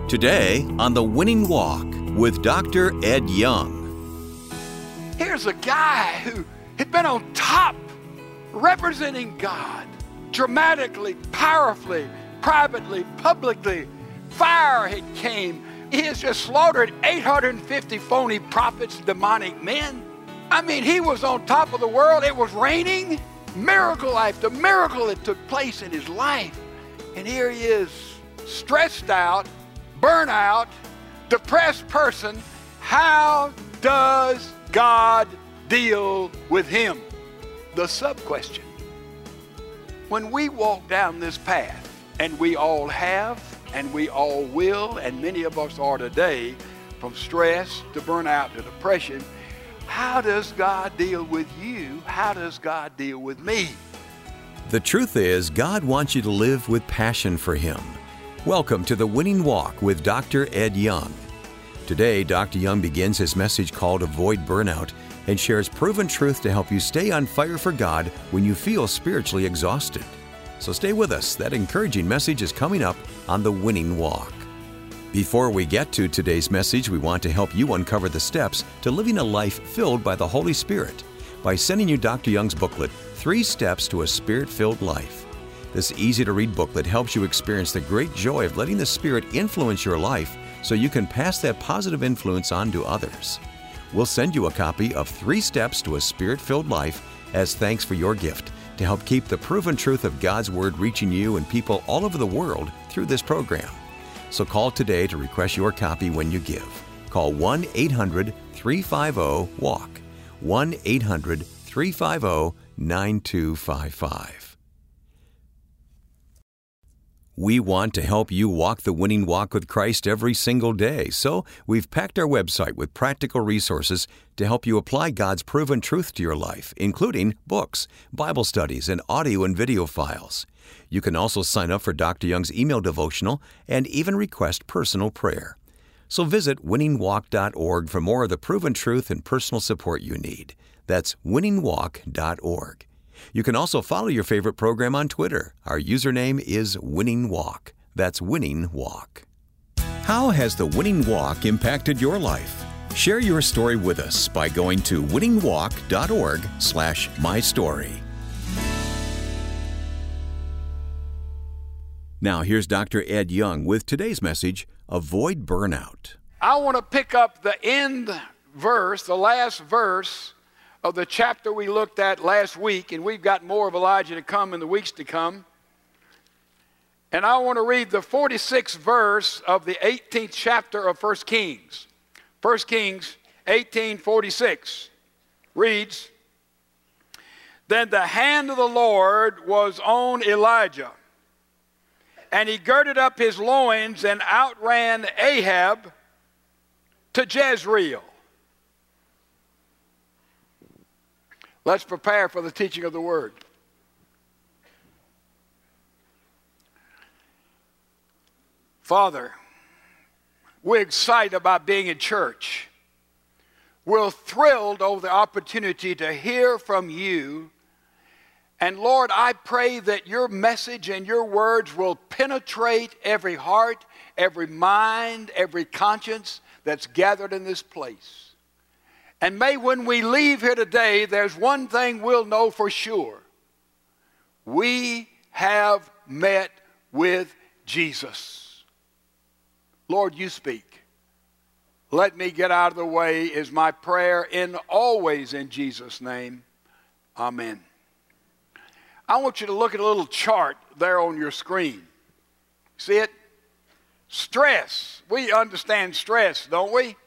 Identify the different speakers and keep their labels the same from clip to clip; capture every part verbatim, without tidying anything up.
Speaker 1: Today on The Winning Walk with Doctor Ed Young.
Speaker 2: Here's a guy who had been on top, representing God, dramatically, powerfully, privately, publicly. Fire had came. He has just slaughtered eight hundred fifty phony prophets, demonic men. I mean, he was on top of the world. It was raining. Miracle after miracle that took place in his life. And here he is, stressed out, burnout, depressed person. How does God deal with him? The sub-question. When we walk down this path, and we all have, and we all will, and many of us are today, from stress to burnout to depression, how does God deal with you? How does God deal with me?
Speaker 1: The truth is, God wants you to live with passion for Him. Welcome to The Winning Walk with Doctor Ed Young. Today, Doctor Young begins his message called Avoid Burnout and shares proven truth to help you stay on fire for God when you feel spiritually exhausted. So stay with us. That encouraging message is coming up on The Winning Walk. Before we get to today's message, we want to help you uncover the steps to living a life filled by the Holy Spirit by sending you Doctor Young's booklet, Three Steps to a Spirit-Filled Life. This easy-to-read booklet helps you experience the great joy of letting the Spirit influence your life so you can pass that positive influence on to others. We'll send you a copy of Three Steps to a Spirit-Filled Life as thanks for your gift to help keep the proven truth of God's Word reaching you and people all over the world through this program. So call today to request your copy when you give. Call one eight hundred three five zero WALK, one eight hundred three five zero nine two five five. We want to help you walk the winning walk with Christ every single day, so we've packed our website with practical resources to help you apply God's proven truth to your life, including books, Bible studies, and audio and video files. You can also sign up for Doctor Young's email devotional and even request personal prayer. So visit winning walk dot org for more of the proven truth and personal support you need. That's winning walk dot org. You can also follow your favorite program on Twitter. Our username is Winning Walk. That's Winning Walk. How has the Winning Walk impacted your life? Share your story with us by going to winning walk dot org slash my story. Now here's Doctor Ed Young with today's message, Avoid Burnout.
Speaker 2: I want to pick up the end verse, the last verse of the chapter we looked at last week, and we've got more of Elijah to come in the weeks to come. And I want to read the forty-sixth verse of the eighteenth chapter of First Kings. First Kings eighteen forty-six reads, Then the hand of the Lord was on Elijah, and he girded up his loins and outran Ahab to Jezreel. Let's prepare for the teaching of the Word. Father, we're excited about being in church. We're thrilled over the opportunity to hear from you. And Lord, I pray that your message and your words will penetrate every heart, every mind, every conscience that's gathered in this place. And may when we leave here today, there's one thing we'll know for sure. We have met with Jesus. Lord, you speak. Let me get out of the way is my prayer, and always in Jesus' name. Amen. I want you to look at a little chart there on your screen. See it? Stress. We understand stress, don't we?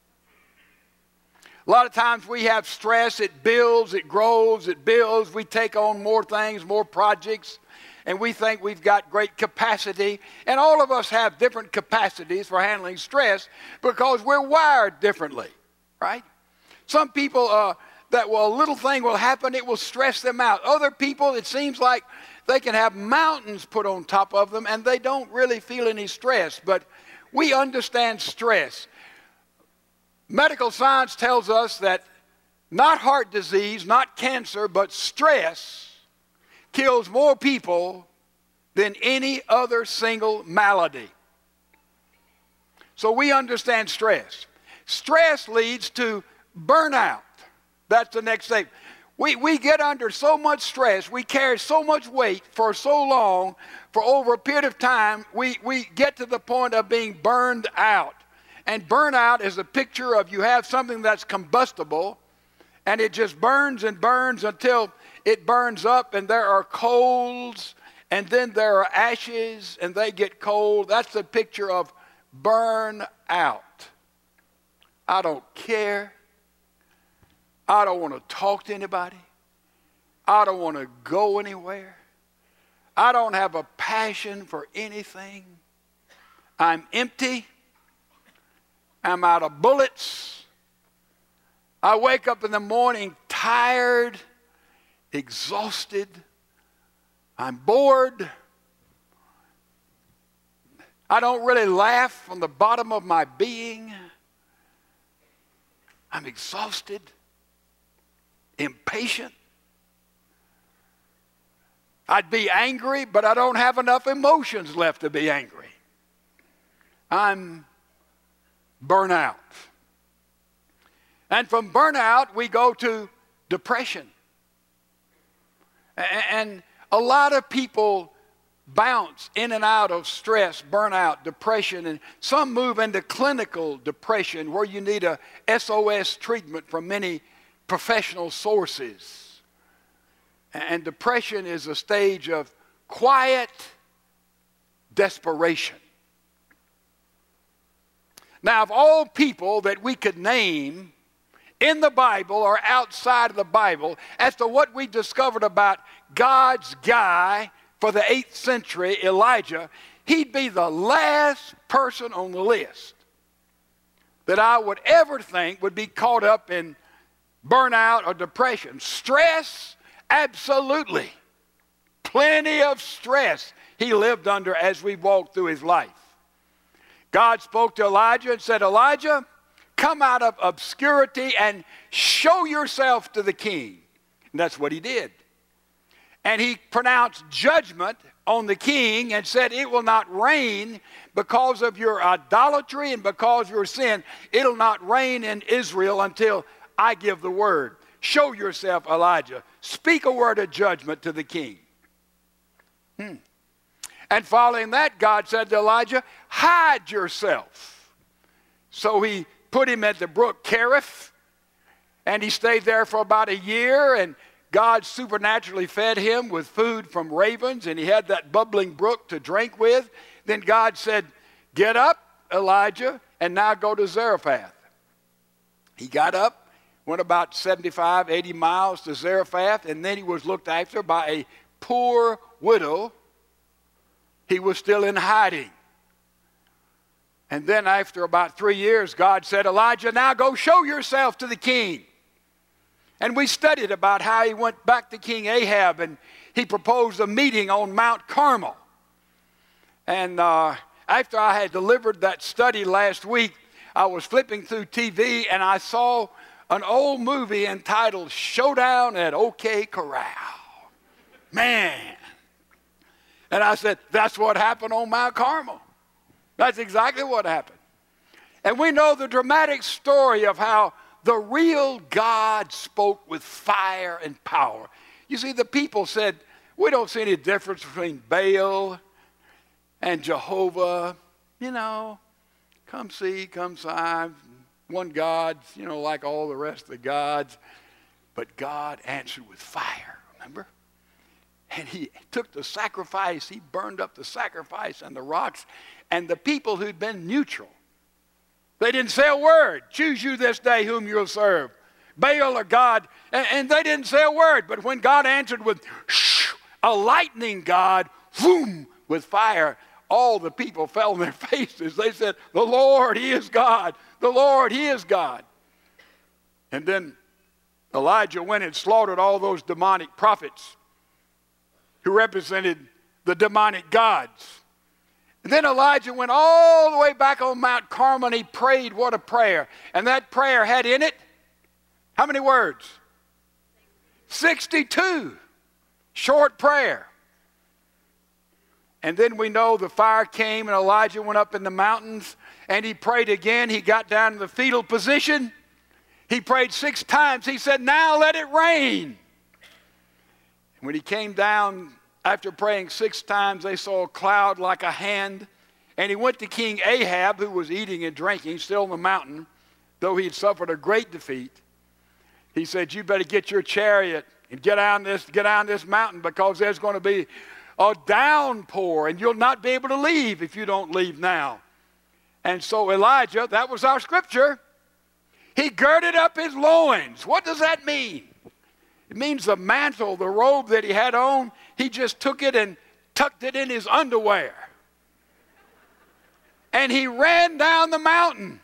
Speaker 2: A lot of times we have stress. It builds, it grows, it builds. We take on more things, more projects, and we think we've got great capacity. And all of us have different capacities for handling stress because we're wired differently, right? Some people, uh, that well, a little thing will happen, it will stress them out. Other people, it seems like they can have mountains put on top of them and they don't really feel any stress. But we understand stress. Medical science tells us that not heart disease, not cancer, but stress kills more people than any other single malady. So we understand stress. Stress leads to burnout. That's the next thing. We, we get under so much stress, we carry so much weight for so long, for over a period of time, we, we get to the point of being burned out. And burnout is a picture of you have something that's combustible, and it just burns and burns until it burns up, and there are coals, and then there are ashes, and they get cold. That's the picture of burn out. I don't care. I don't want to talk to anybody. I don't want to go anywhere. I don't have a passion for anything. I'm empty. I'm out of bullets. I wake up in the morning tired, exhausted. I'm bored. I don't really laugh from the bottom of my being. I'm exhausted, impatient. I'd be angry, but I don't have enough emotions left to be angry. I'm burnout. And from burnout, we go to depression. And a lot of people bounce in and out of stress, burnout, depression, and some move into clinical depression where you need a S O S treatment from many professional sources. And depression is a stage of quiet desperation. Now, of all people that we could name in the Bible or outside of the Bible as to what we discovered about God's guy for the eighth century, Elijah, he'd be the last person on the list that I would ever think would be caught up in burnout or depression. Stress, absolutely. Plenty of stress he lived under as we walked through his life. God spoke to Elijah and said, Elijah, come out of obscurity and show yourself to the king. And that's what he did. And he pronounced judgment on the king and said, it will not rain because of your idolatry and because of your sin. It'll not rain in Israel until I give the word. Show yourself, Elijah. Speak a word of judgment to the king. Hmm. And following that, God said to Elijah, hide yourself. So he put him at the brook Cherith, and he stayed there for about a year, and God supernaturally fed him with food from ravens, and he had that bubbling brook to drink with. Then God said, get up, Elijah, and now go to Zarephath. He got up, went about seventy-five, eighty miles to Zarephath, and then he was looked after by a poor widow. He was still in hiding. And then after about three years, God said, Elijah, now go show yourself to the king. And we studied about how he went back to King Ahab and he proposed a meeting on Mount Carmel. And uh, after I had delivered that study last week, I was flipping through T V and I saw an old movie entitled Showdown at OK Corral. Man. And I said, that's what happened on Mount Carmel. That's exactly what happened. And we know the dramatic story of how the real God spoke with fire and power. You see, the people said, we don't see any difference between Baal and Jehovah. You know, come see, come see, one God, you know, like all the rest of the gods. But God answered with fire, remember? And he took the sacrifice, he burned up the sacrifice and the rocks, and the people who'd been neutral, they didn't say a word. Choose you this day whom you'll serve, Baal or God. And, and they didn't say a word. But when God answered with shh, a lightning God, boom, with fire, all the people fell on their faces. They said, the Lord, he is God. The Lord, he is God. And then Elijah went and slaughtered all those demonic prophets who represented the demonic gods. And then Elijah went all the way back on Mount Carmel and he prayed. What a prayer. And that prayer had in it, how many words? sixty-two. Short prayer. And then we know the fire came and Elijah went up in the mountains and he prayed again. He got down in the fetal position. He prayed six times. He said, now let it rain. When he came down after praying six times, they saw a cloud like a hand. And he went to King Ahab, who was eating and drinking, still on the mountain, though he had suffered a great defeat. He said, you better get your chariot and get down this, get down this mountain, because there's going to be a downpour, and you'll not be able to leave if you don't leave now. And so Elijah, that was our scripture, he girded up his loins. What does that mean? It means the mantle, the robe that he had on, he just took it and tucked it in his underwear. And he ran down the mountain.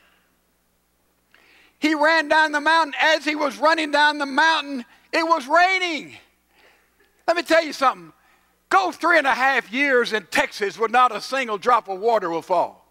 Speaker 2: He ran down the mountain. As he was running down the mountain, it was raining. Let me tell you something. Go three and a half years in Texas where not a single drop of water will fall.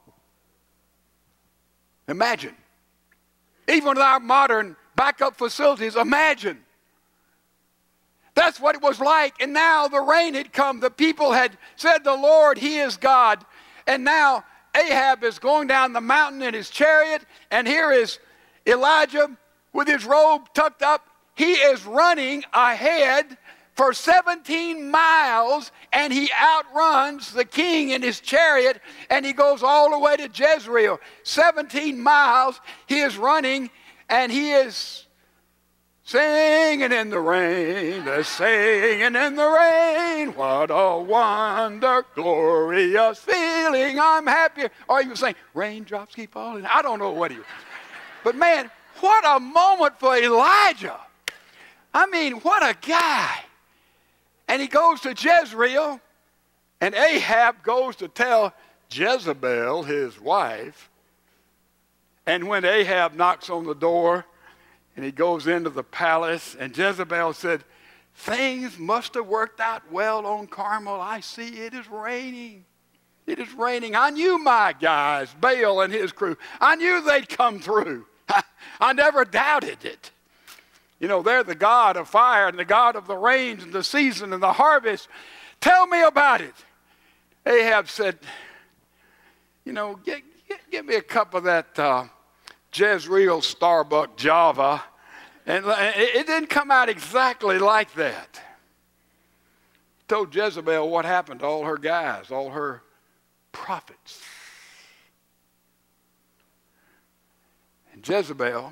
Speaker 2: Imagine. Even with our modern backup facilities, imagine. That's what it was like. And now the rain had come. The people had said, the Lord, he is God. And now Ahab is going down the mountain in his chariot. And here is Elijah with his robe tucked up. He is running ahead for seventeen miles, and he outruns the king in his chariot, and he goes all the way to Jezreel. seventeen miles he is running, and he is singing in the rain, the singing in the rain. What a wonder, glorious feeling, I'm happy. Or you saying, raindrops keep falling. I don't know what he was. But man, what a moment for Elijah. I mean, what a guy. And he goes to Jezreel, and Ahab goes to tell Jezebel, his wife. And when Ahab knocks on the door, and he goes into the palace, and Jezebel said, things must have worked out well on Carmel. I see it is raining. It is raining. I knew my guys, Baal and his crew. I knew they'd come through. I, I never doubted it. You know, they're the God of fire and the God of the rains and the season and the harvest. Tell me about it. Ahab said, you know, get, get, get me a cup of that uh, Jezreel Starbucks Java. And it, it didn't come out exactly like that. He told Jezebel what happened to all her guys, all her prophets. And Jezebel,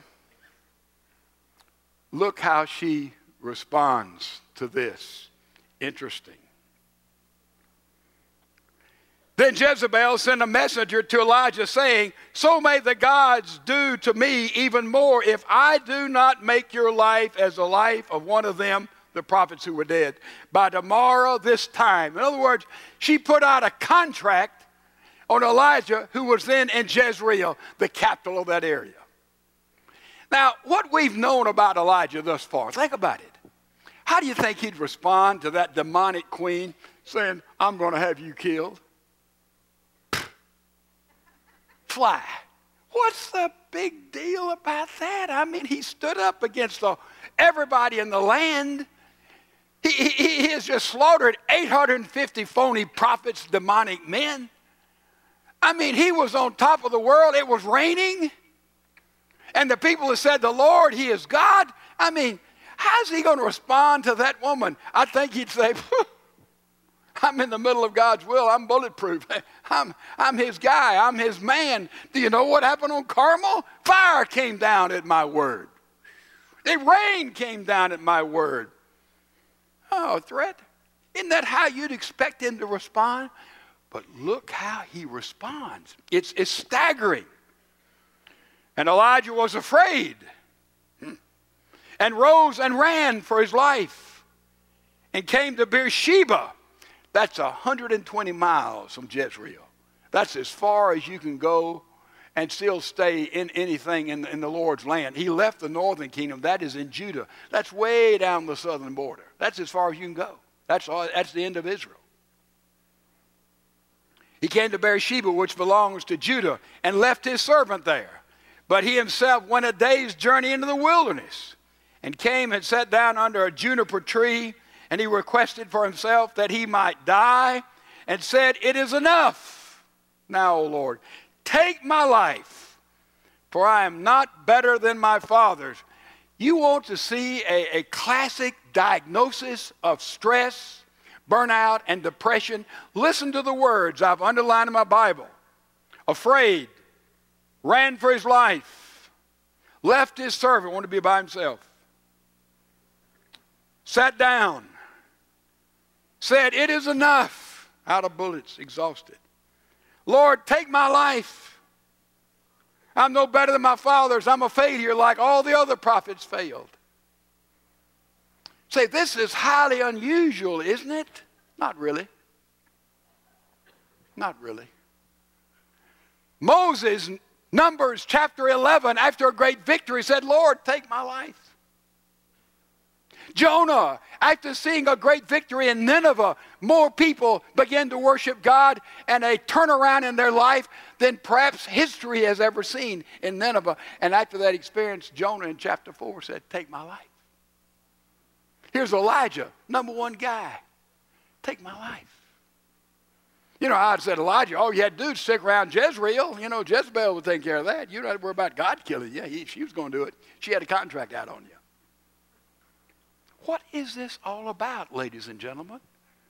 Speaker 2: look how she responds to this. Interesting. Then Jezebel sent a messenger to Elijah saying, so may the gods do to me even more if I do not make your life as the life of one of them, the prophets who were dead, by tomorrow this time. In other words, she put out a contract on Elijah, who was then in Jezreel, the capital of that area. Now, what we've known about Elijah thus far, think about it. How do you think he'd respond to that demonic queen saying, I'm going to have you killed? Fly. What's the big deal about that? I mean, he stood up against the, everybody in the land. He, he, he has just slaughtered eight hundred fifty phony prophets, demonic men. I mean, he was on top of the world. It was raining. And the people who said, the Lord, he is God. I mean, how's he going to respond to that woman? I think he'd say, I'm in the middle of God's will. I'm bulletproof. I'm, I'm his guy. I'm his man. Do you know what happened on Carmel? Fire came down at my word. The rain came down at my word. Oh, a threat? Isn't that how you'd expect him to respond? But look how he responds. It's, it's staggering. And Elijah was afraid and rose and ran for his life and came to Beersheba. That's one hundred twenty miles from Jezreel. That's as far as you can go and still stay in anything in, in the Lord's land. He left the northern kingdom. That is in Judah. That's way down the southern border. That's as far as you can go. That's, all, that's the end of Israel. He came to Beersheba, which belongs to Judah, and left his servant there. But he himself went a day's journey into the wilderness and came and sat down under a juniper tree, and he requested for himself that he might die and said, "It is enough. Now, O Lord, take my life, for I am not better than my fathers." You want to see a, a classic diagnosis of stress, burnout, and depression? Listen to the words I've underlined in my Bible. Afraid, ran for his life, left his servant, wanted to be by himself, sat down, said, "It is enough," out of bullets, exhausted. "Lord, take my life. I'm no better than my fathers. I'm a failure like all the other prophets failed." Say, this is highly unusual, isn't it? Not really. Not really. Moses, Numbers chapter eleven, after a great victory, said, "Lord, take my life." Jonah, after seeing a great victory in Nineveh, more people began to worship God and a turnaround in their life than perhaps history has ever seen in Nineveh. And after that experience, Jonah in chapter four said, "Take my life." Here's Elijah, number one guy. "Take my life." You know, I said, Elijah, all you had to do is stick around Jezreel. You know, Jezebel would take care of that. You don't have to worry about God killing you. He, she was going to do it. She had a contract out on you. What is this all about, ladies and gentlemen?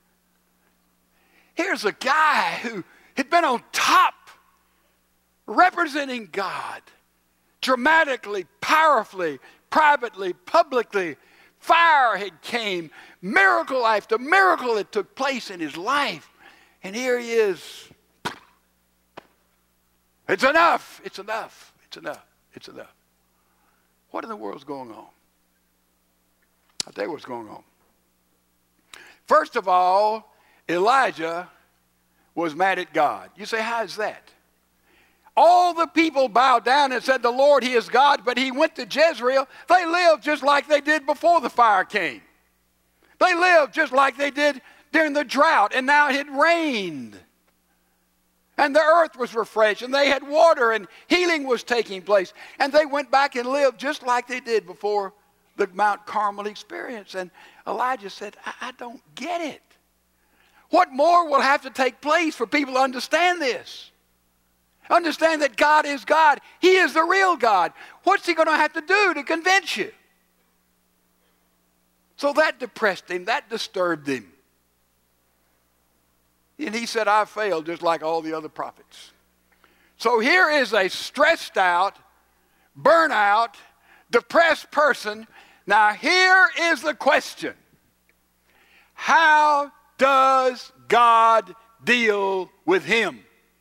Speaker 2: Here's a guy who had been on top, representing God, dramatically, powerfully, privately, publicly. Fire had came, miracle after miracle that took place in his life. And here he is. It's enough, it's enough, it's enough, it's enough. What in the world's going on? I'll tell you what's going on. First of all, Elijah was mad at God. You say, how is that? All the people bowed down and said, "The Lord, He is God," but he went to Jezreel. They lived just like they did before the fire came. They lived just like they did during the drought, and now it had rained. And the earth was refreshed, and they had water, and healing was taking place. And they went back and lived just like they did before the Mount Carmel experience. And Elijah said, I, I don't get it. What more will have to take place for people to understand this? Understand that God is God. He is the real God. What's He going to have to do to convince you? So that depressed him. That disturbed him. And he said, I failed just like all the other prophets. So here is a stressed out, burnout, depressed person. Now here is the question. How does God deal with him?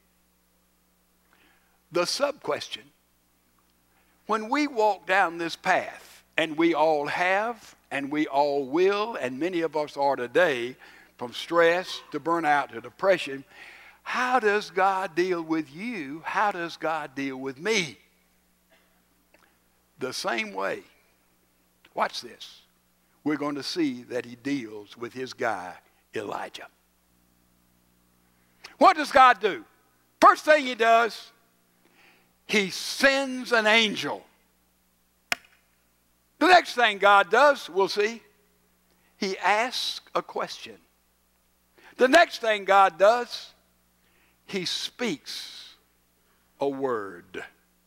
Speaker 2: The sub-question. When we walk down this path, and we all have, and we all will, and many of us are today, from stress to burnout to depression, how does God deal with you? How does God deal with me? The same way. Watch this. We're going to see that He deals with His guy, Elijah. What does God do? First thing He does, He sends an angel. The next thing God does, we'll see, He asks a question. The next thing God does, He speaks a word.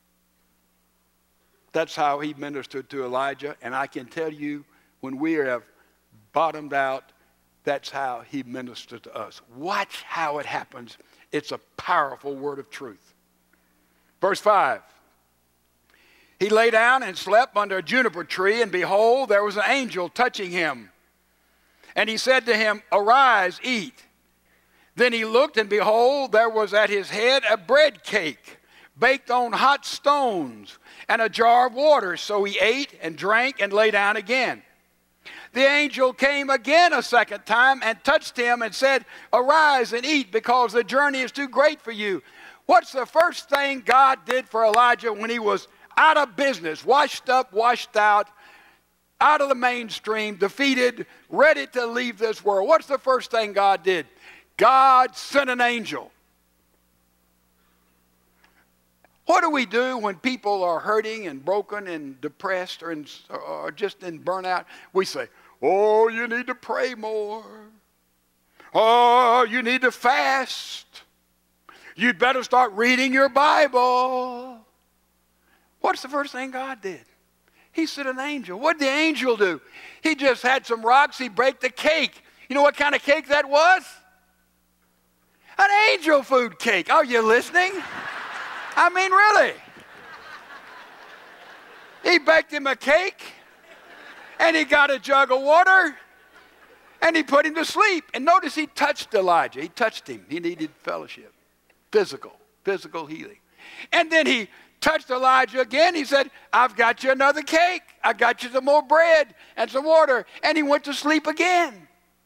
Speaker 2: That's how He ministered to Elijah. And I can tell you, when we have bottomed out, that's how He ministered to us. Watch how it happens. It's a powerful word of truth. Verse five. He lay down and slept under a juniper tree, and behold, there was an angel touching him. And he said to him, Arise, eat. Then he looked, and behold, there was at his head a bread cake, baked on hot stones, and a jar of water. So he ate and drank and lay down again. The angel came again a second time and touched him and said, Arise and eat, because the journey is too great for you. What's the first thing God did for Elijah when he was out of business, washed up, washed out, out of the mainstream, defeated, ready to leave this world? What's the first thing God did? God sent an angel. What do we do when people are hurting and broken and depressed or, in, or just in burnout? We say, oh, you need to pray more. Oh, you need to fast. You'd better start reading your Bible. What's the first thing God did? He sent an angel. What did the angel do? He just had some rocks. He baked the cake. You know what kind of cake that was? An angel food cake. Are you listening? I mean, really. He baked him a cake, and he got a jug of water, and he put him to sleep. And notice he touched Elijah. He touched him. He needed fellowship. Physical, physical healing. And then he touched Elijah again. He said, I've got you another cake. I got you some more bread and some water. And he went to sleep again.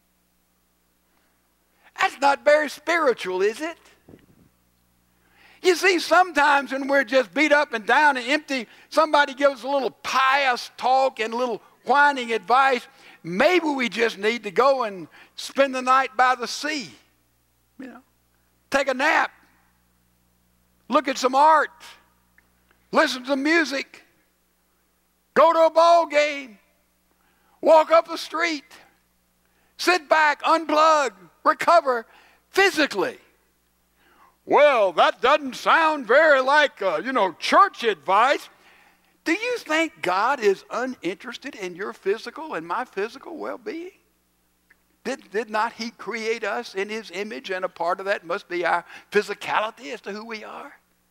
Speaker 2: That's not very spiritual, is it? You see, sometimes when we're just beat up and down and empty, somebody gives a little pious talk and a little whining advice. Maybe we just need to go and spend the night by the sea. You know, take a nap. Look at some art. Listen to some music. Go to a ball game. Walk up the street. Sit back, unplug, recover physically. Well, that doesn't sound very like, uh, you know, church advice. Do you think God is uninterested in your physical and my physical well-being? Did, did not he create us in his image, and a part of that must be our physicality as to who we are?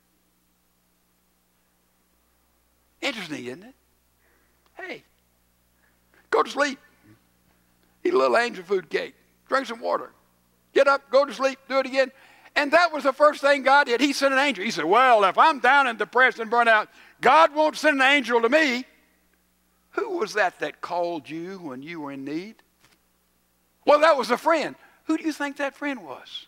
Speaker 2: Interesting, isn't it? Hey, go to sleep. Eat a little angel food cake. Drink some water. Get up, go to sleep, do it again. And that was the first thing God did. He sent an angel. He said, well, if I'm down and depressed and burnt out, God won't send an angel to me. Who was that that called you when you were in need? Well, that was a friend. Who do you think that friend was?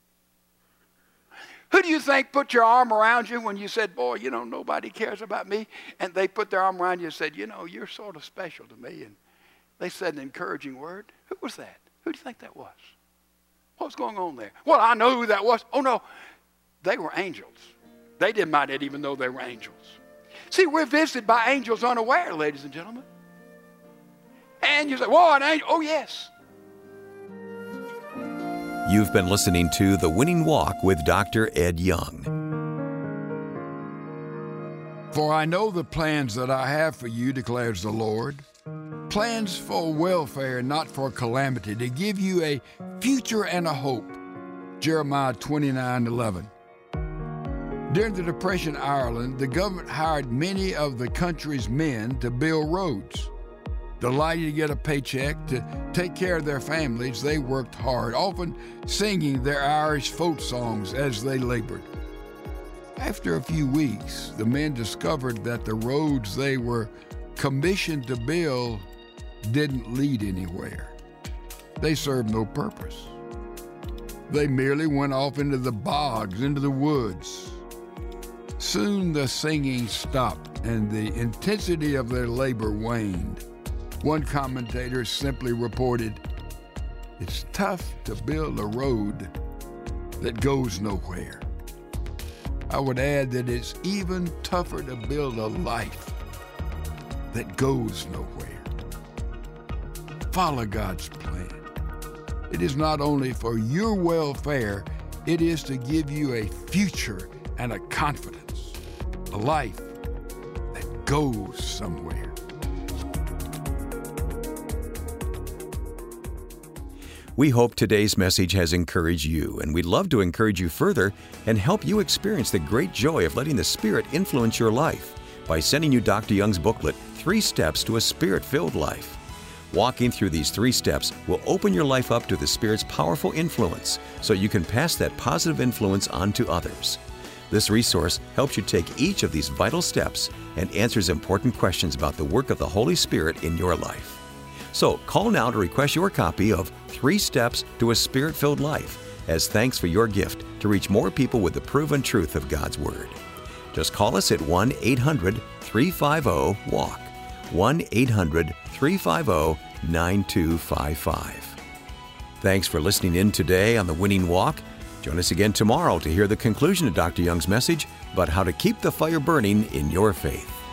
Speaker 2: Who do you think put your arm around you when you said, boy, you know, nobody cares about me? And they put their arm around you and said, you know, you're sort of special to me. And they said an encouraging word. Who was that? Who do you think that was? What was going on there? Well, I know who that was. Oh, no. They were angels. They didn't might not even know they were angels. See, we're visited by angels unaware, ladies and gentlemen. And you say, whoa, an angel. Oh, yes.
Speaker 1: You've been listening to The Winning Walk with Doctor Ed Young.
Speaker 3: For I know the plans that I have for you, declares the Lord. Plans for welfare, not for calamity, to give you a future and a hope. Jeremiah twenty-nine eleven. During the Depression in Ireland, the government hired many of the country's men to build roads. Delighted to get a paycheck to take care of their families, they worked hard, often singing their Irish folk songs as they labored. After a few weeks, the men discovered that the roads they were commissioned to build didn't lead anywhere. They served no purpose. They merely went off into the bogs, into the woods. Soon the singing stopped and the intensity of their labor waned. One commentator simply reported, "It's tough to build a road that goes nowhere." I would add that it's even tougher to build a life that goes nowhere. Follow God's plan. It is not only for your welfare, it is to give you a future and a confidence, a life that goes somewhere.
Speaker 1: We hope today's message has encouraged you, and we'd love to encourage you further and help you experience the great joy of letting the Spirit influence your life by sending you Doctor Young's booklet, Three Steps to a Spirit-Filled Life. Walking through these three steps will open your life up to the Spirit's powerful influence so you can pass that positive influence on to others. This resource helps you take each of these vital steps and answers important questions about the work of the Holy Spirit in your life. So call now to request your copy of Three Steps to a Spirit-Filled Life as thanks for your gift to reach more people with the proven truth of God's Word. Just call us at one eight hundred three five zero walk, one eight hundred three five zero nine two five five. Thanks for listening in today on The Winning Walk. Join us again tomorrow to hear the conclusion of Doctor Young's message about how to keep the fire burning in your faith.